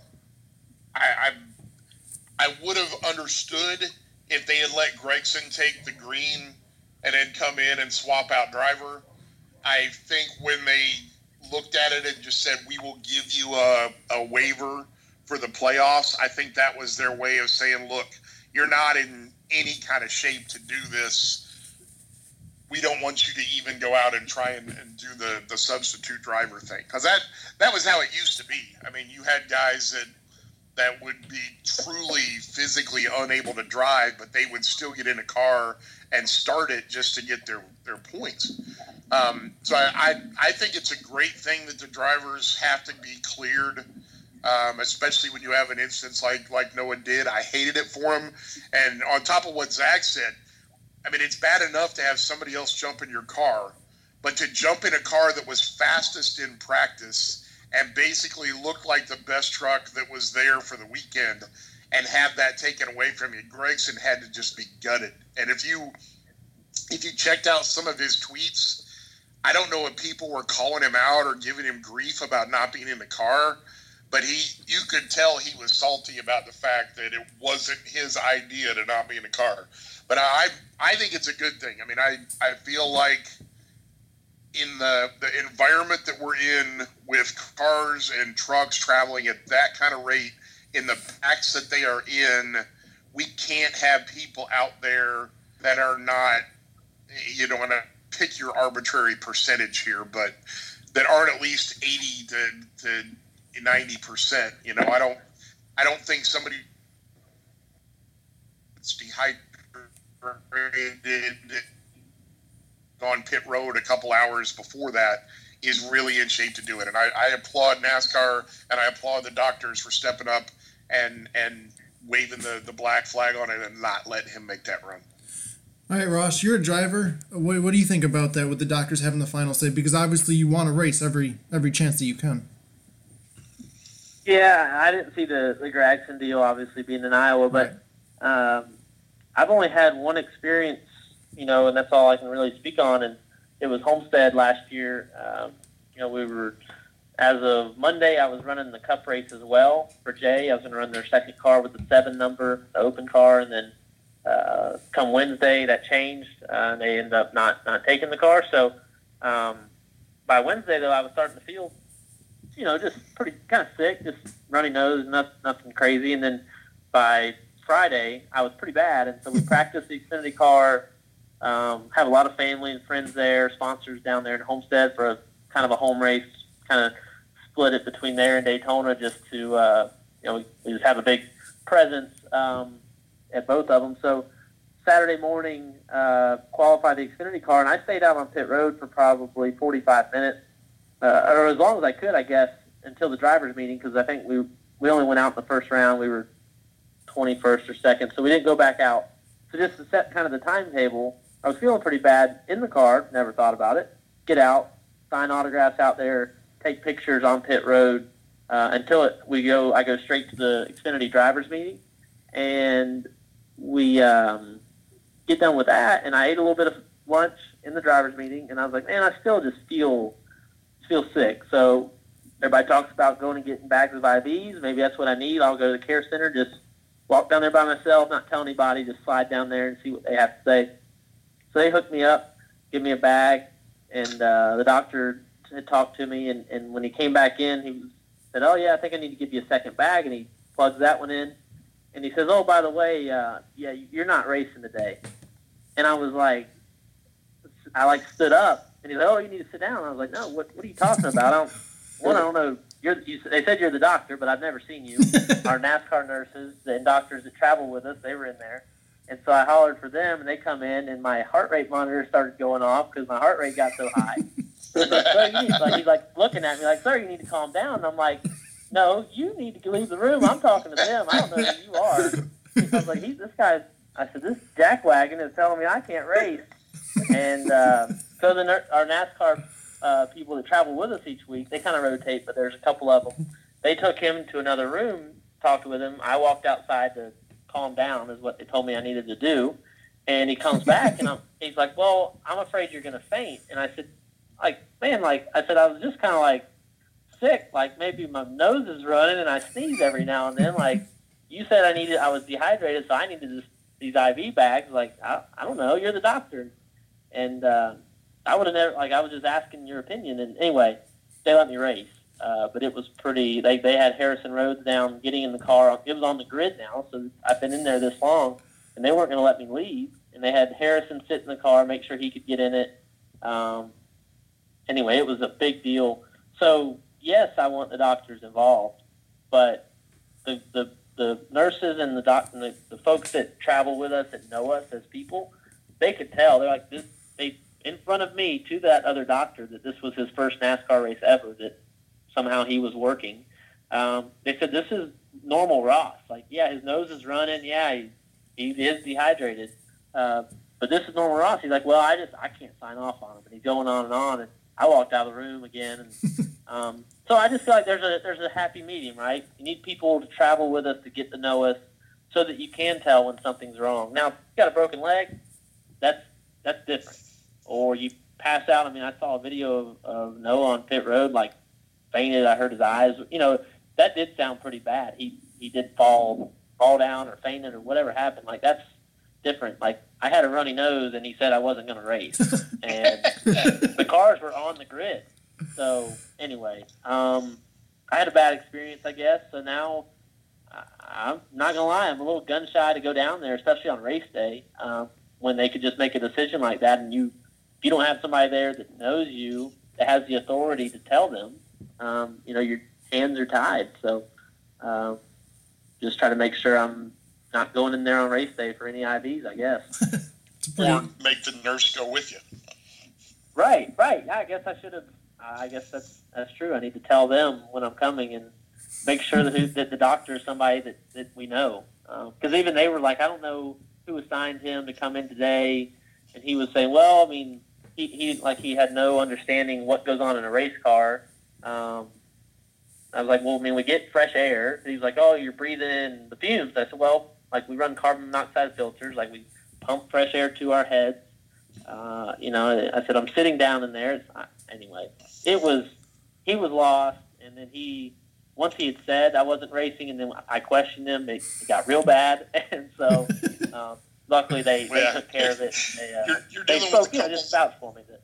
I would have understood if they had let Gragson take the green and then come in and swap out driver. I think when they looked at it and just said, we will give you a waiver for the playoffs, I think that was their way of saying, look, you're not in any kind of shape to do this. We don't want you to even go out and try and do the substitute driver thing. Because that was how it used to be. I mean, you had guys that would be truly physically unable to drive, but they would still get in a car and start it just to get their points. So I think it's a great thing that the drivers have to be cleared, especially when you have an instance like Noah did. I hated it for him. And on top of what Zach said, I mean, it's bad enough to have somebody else jump in your car, but to jump in a car that was fastest in practice and basically looked like the best truck that was there for the weekend and have that taken away from you, Gragson had to just be gutted. And if you checked out some of his tweets, I don't know if people were calling him out or giving him grief about not being in the car, but you could tell he was salty about the fact that it wasn't his idea to not be in the car. But I think it's a good thing. I mean, I feel like in the environment that we're in with cars and trucks traveling at that kind of rate in the packs that they are in, we can't have people out there that are not, and I pick your arbitrary percentage here, but that aren't at least 80 to 90%. I don't think somebody that's dehydrated on pit road a couple hours before that is really in shape to do it. And I applaud NASCAR and I applaud the doctors for stepping up and waving the black flag on it and not letting him make that run. All right, Ross, you're a driver. What do you think about that with the doctors having the final say? Because obviously you want to race every chance that you can. Yeah, I didn't see the Gragson deal obviously being in Iowa, but I've only had one experience, and that's all I can really speak on, and it was Homestead last year. We were, as of Monday, I was running the Cup race as well for Jay. I was going to run their second car with the 7 number, the open car, and then come Wednesday, that changed. They ended up not taking the car. So by Wednesday, though, I was starting to feel just pretty kind of sick, just runny nose, nothing crazy. And then by Friday, I was pretty bad, and so we practiced the Xfinity car. Have a lot of family and friends there, sponsors down there in Homestead for a kind of a home race, kind of split it between there and Daytona just to, we just have a big presence at both of them. So Saturday morning, qualified the Xfinity car, and I stayed out on pit road for probably 45 minutes, or as long as I could, I guess, until the drivers' meeting, because I think we only went out in the first round. We were 21st or 2nd, so we didn't go back out. So just to set kind of the timetable, I was feeling pretty bad in the car, never thought about it. Get out, sign autographs out there, take pictures on pit road until I go straight to the Xfinity drivers meeting, and we get done with that, and I ate a little bit of lunch in the drivers meeting, and I was like, man, I still just feel sick. So everybody talks about going and getting bags of IVs. Maybe that's what I need. I'll go to the care center, just walk down there by myself, not tell anybody, just slide down there and see what they have to say. So they hooked me up, give me a bag, and the doctor had talked to me, and when he came back in, he said, oh, yeah, I think I need to give you a second bag, and he plugs that one in, and he says, oh, by the way, you're not racing today. And I was like, I stood up, and he's like, oh, you need to sit down. I was like, no, what are you talking about? I don't know. They said you're the doctor, but I've never seen you. Our NASCAR nurses and doctors that travel with us, they were in there. And so I hollered for them, and they come in, and my heart rate monitor started going off because my heart rate got so high. He's like looking at me like, sir, you need to calm down. And I'm like, no, you need to leave the room. I'm talking to them. I don't know who you are. I was like, I said, this jackwagon is telling me I can't race. And so our NASCAR people that travel with us each week, they kind of rotate, but there's a couple of them. They took him to another room, talked with him. I walked outside to calm down is what they told me I needed to do. And he comes back, and he's like, well, I'm afraid you're going to faint. And I said, I was just kind of sick, maybe my nose is running and I sneeze every now and then. You said I was dehydrated, so I needed these IV bags. I don't know, you're the doctor. And I would have never, I was just asking your opinion. And anyway, they let me race. But it was pretty, they had Harrison Rhodes down getting in the car. It was on the grid now, so I've been in there this long, and they weren't going to let me leave. And they had Harrison sit in the car, make sure he could get in it. Anyway, it was a big deal. So, yes, I want the doctors involved, but the nurses and the folks that travel with us, that know us as people, they could tell. They're like, in front of me to that other doctor, that this was his first NASCAR race ever, that somehow he was working. They said, this is normal Ross. His nose is running. Yeah, he is dehydrated. But this is normal Ross. He's like, well, I can't sign off on him. And he's going on. And I walked out of the room again. And so I just feel like there's a happy medium, right? You need people to travel with us to get to know us so that you can tell when something's wrong. Now, if you got a broken leg, that's different. Or you pass out. I mean, I saw a video of Noah on pit road, fainted. I heard his eyes. That did sound pretty bad. He did fall down or fainted or whatever happened. That's different. I had a runny nose, and he said I wasn't going to race. And the cars were on the grid. So anyway, I had a bad experience, I guess. So now I'm not going to lie. I'm a little gun shy to go down there, especially on race day, when they could just make a decision like that. And if you don't have somebody there that knows you, that has the authority to tell them, your hands are tied. So just try to make sure I'm not going in there on race day for any IVs, I guess. Or make the nurse go with you. Right. Yeah, I guess I should have. I guess that's true. I need to tell them when I'm coming and make sure that the doctor is somebody that we know. Because even they were like, I don't know who assigned him to come in today. And he was saying, well, I mean, he had no understanding what goes on in a race car. I was like, well, I mean, we get fresh air. He's like, oh, you're breathing in the fumes. I said, well, we run carbon monoxide filters. We pump fresh air to our heads. I said, I'm sitting down in there. Anyway, he was lost. And then once he had said I wasn't racing, and then I questioned him, it got real bad. And so, Well, luckily they took care of it. They spoke, just vouched for me.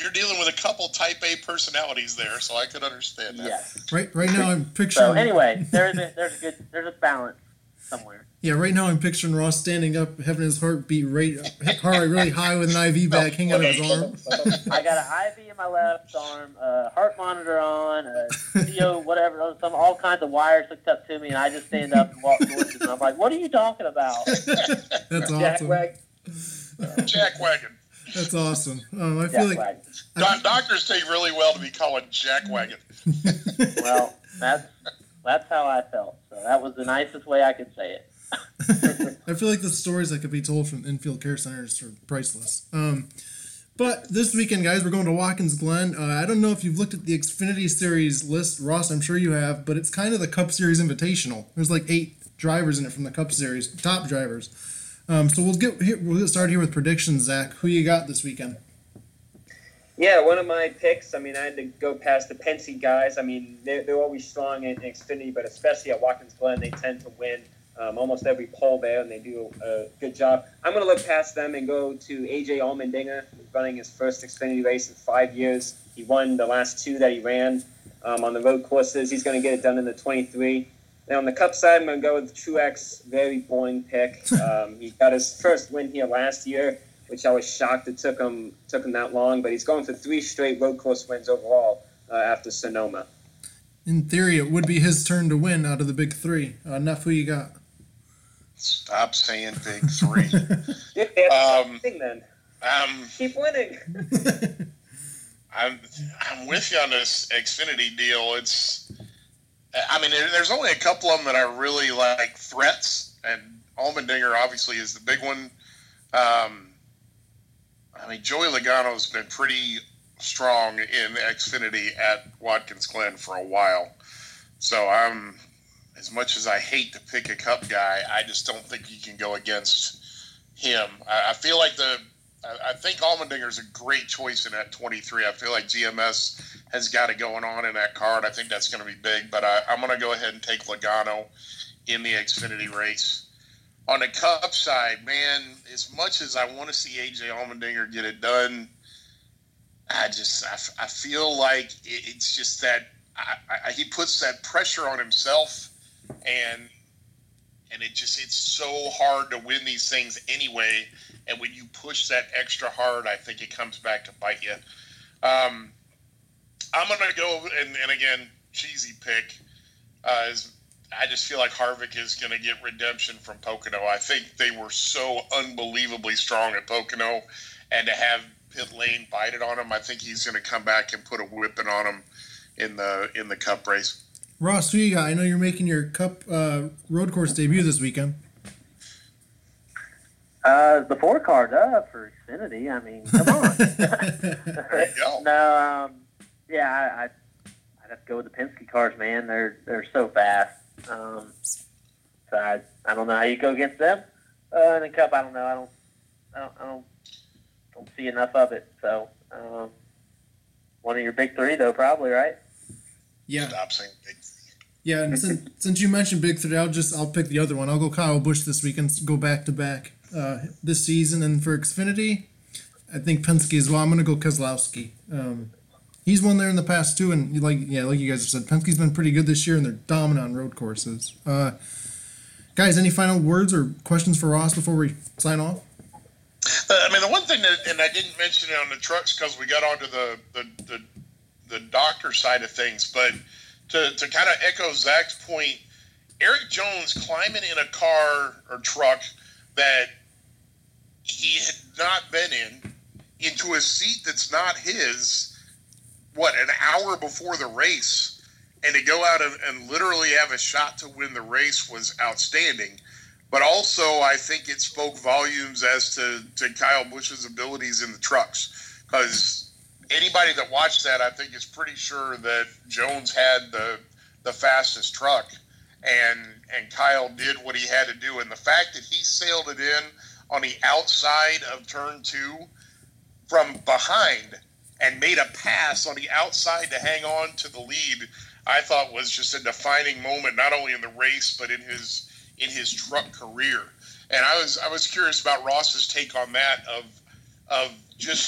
you're dealing with a couple Type A personalities there, so I could understand that. Yes. Right now I'm picturing. So anyway, there's a balance somewhere. Yeah, right now I'm picturing Ross standing up, having his heart rate really high with an IV bag hanging out of his arm. I got an IV in my left arm, a heart monitor on, a CO, whatever, all kinds of wires hooked up to me, and I just stand up and walk towards it. And I'm like, "What are you talking about?" That's awesome. Jack Wagon. That's awesome. I feel like doctors take really well to be called Jack Wagon. Well, that's how I felt. So that was the nicest way I could say it. I feel like the stories that could be told from infield care centers are priceless. But this weekend, guys, we're going to Watkins Glen. I don't know if you've looked at the Xfinity Series list, Ross. I'm sure you have, but it's kind of the Cup Series Invitational. There's like 8 drivers in it from the Cup Series, top drivers. So we'll get started here with predictions. Zach, who you got this weekend? Yeah, one of my picks, I had to go past the Penske guys. They're always strong in Xfinity, but especially at Watkins Glen, they tend to win almost every pole there, and they do a good job. I'm going to look past them and go to A.J. Allmendinger, who's running his first Xfinity race in 5 years. He won the last 2 that he ran on the road courses. He's going to get it done in the 23. Now, on the Cup side, I'm going to go with Truex, very boring pick. He got his first win here last year, which I was shocked it took him that long, but he's going for 3 straight road course wins overall after Sonoma. In theory, it would be his turn to win out of the big 3. Neff, who you got? Stop saying big 3. Thing then. Keep winning. I'm with you on this Xfinity deal. There's only a couple of them that I really like threats, and Allmendinger obviously is the big one. Joey Logano's been pretty strong in Xfinity at Watkins Glen for a while. So as much as I hate to pick a Cup guy, I just don't think you can go against him. I feel like I think Allmendinger's a great choice in that 23. I feel like GMS has got it going on in that car, and I think that's going to be big. But I'm going to go ahead and take Logano in the Xfinity race. On the Cup side, man, as much as I want to see A.J. Allmendinger get it done, I feel like it's just that he puts that pressure on himself, and it's so hard to win these things anyway. And when you push that extra hard, I think it comes back to bite you. I'm going to go, and again, cheesy pick. I just feel like Harvick is going to get redemption from Pocono. I think they were so unbelievably strong at Pocono, and to have pit lane bite it on him, I think he's going to come back and put a whipping on him in the Cup race. Ross, who you got? I know you're making your Cup road course debut this weekend. The 4-car for Xfinity. Come on. There you go. No, I'd have to go with the Penske cars, man. They're so fast. So I don't know how you go against them. In the Cup, I don't know. I don't see enough of it. So one of your big 3, though, probably, right? Yeah. Stop saying big 3. Yeah, and since you mentioned big 3, I'll pick the other one. I'll go Kyle Busch this weekend. Go back to back this season, and for Xfinity, I think Penske as well. I'm gonna go Keselowski. He's won there in the past too, and like you guys have said, Penske's been pretty good this year, and they're dominant on road courses. Guys, any final words or questions for Ross before we sign off? The one thing that, and I didn't mention it on the trucks because we got onto the doctor side of things, but to kind of echo Zach's point, Eric Jones climbing in a car or truck that he had not been in into a seat that's not his, an hour before the race, and to go out and literally have a shot to win the race was outstanding. But also, I think it spoke volumes as to Kyle Busch's abilities in the trucks. Because anybody that watched that, I think, is pretty sure that Jones had the fastest truck. And Kyle did what he had to do. And the fact that he sailed it in on the outside of turn 2 from behind and made a pass on the outside to hang on to the lead, I thought was just a defining moment, not only in the race, but in his truck career. And I was curious about Ross's take on that of just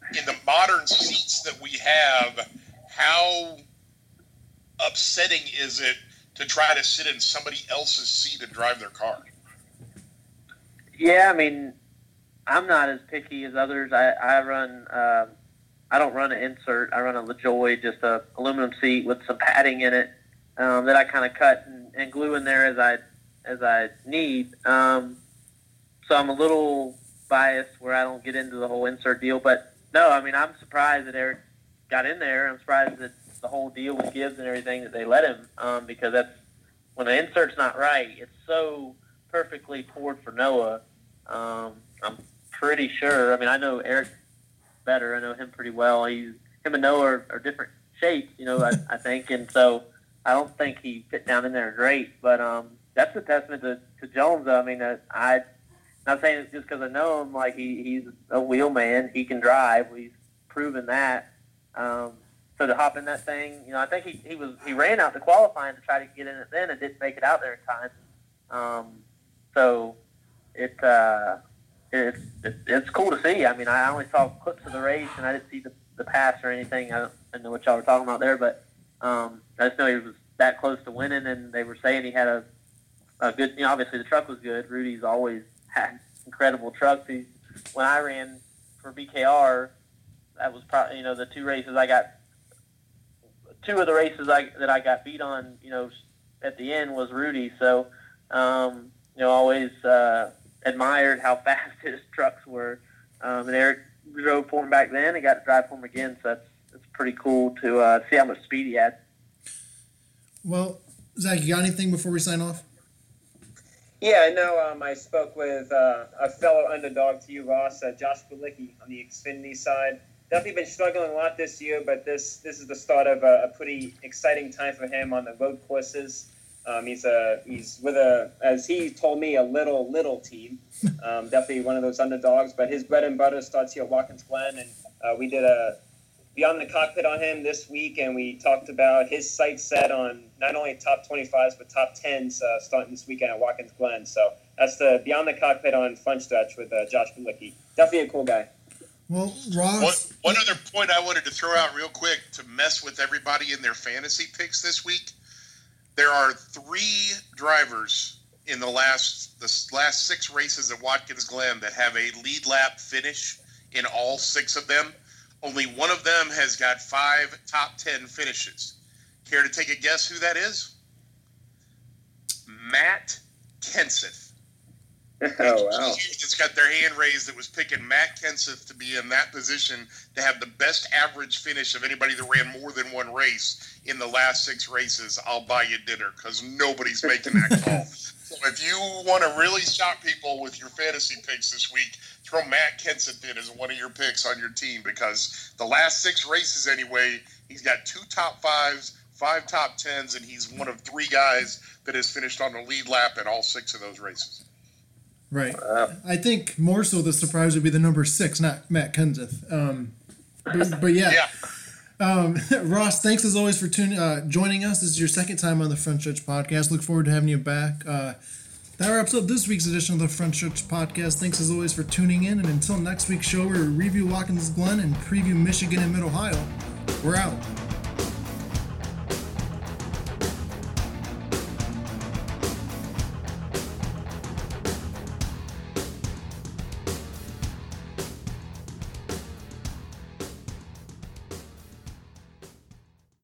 in the modern seats that we have, how upsetting is it to try to sit in somebody else's seat and drive their car? Yeah, I mean, I'm not as picky as others. I run, I don't run an insert. I run a LaJoy, just a aluminum seat with some padding in it that I kind of cut and glue in there as I need. So I'm a little biased where I don't get into the whole insert deal. But no, I mean, I'm surprised that Eric got in there. I'm surprised that the whole deal with Gibbs and everything that they let him, because that's when the insert's not right. It's so perfectly poured for Noah. I'm pretty sure. I mean, I know Eric better. I know him pretty well. Him and Noah are different shapes, I think, and so I don't think he fit down in there great. But that's a testament to Jones. I mean, I'm not saying it's just because I know him. Like he's a wheel man. He can drive. He's proven that. So to hop in that thing, I think he ran out to qualifying to try to get in it then and didn't make it out there in time. So it's cool to see. I mean, I only saw clips of the race and I didn't see the pass or anything. I don't know what y'all were talking about there, but I just know he was that close to winning, and they were saying he had a good. Obviously the truck was good. Rudy's always had incredible trucks. When I ran for BKR, that was probably the two races I got. Two of the races that I got beat on, at the end was Rudy. So, always admired how fast his trucks were. And Eric drove for him back then and got to drive for him again. So it's pretty cool to see how much speed he had. Well, Zach, you got anything before we sign off? Yeah, I know. I spoke with a fellow underdog to you, Ross, Josh Bilicki on the Xfinity side. Definitely been struggling a lot this year, but this is the start of a pretty exciting time for him on the road courses. He's with as he told me, a little team. Definitely one of those underdogs, but his bread and butter starts here at Watkins Glen, and we did a Beyond the Cockpit on him this week, and we talked about his sights set on not only top 25s but top 10s starting this weekend at Watkins Glen. So that's the Beyond the Cockpit on Front Stretch with Josh Bilicki. Definitely a cool guy. Well, Ross. One other point I wanted to throw out real quick to mess with everybody in their fantasy picks this week. There are 3 drivers in the last 6 races at Watkins Glen that have a lead lap finish in all 6 of them. Only one of them has got 5 top 10 finishes. Care to take a guess who that is? Matt Kenseth. Oh, wow. It's got their hand raised that was picking Matt Kenseth to be in that position to have the best average finish of anybody that ran more than one race in the last 6 races. I'll buy you dinner because nobody's making that call. So if you want to really shock people with your fantasy picks this week, throw Matt Kenseth in as one of your picks on your team because the last 6 races anyway, he's got 2 top 5s, 5 top 10s, and he's one of 3 guys that has finished on the lead lap in all 6 of those races. Right. I think more so the surprise would be the number 6, not Matt Kenseth. But yeah. Ross, thanks as always for joining us. This is your second time on the Front Stretch Podcast. Look forward to having you back. That wraps up this week's edition of the Front Stretch Podcast. Thanks as always for tuning in. And until next week's show, where we review Watkins Glen and preview Michigan and Mid-Ohio, we're out.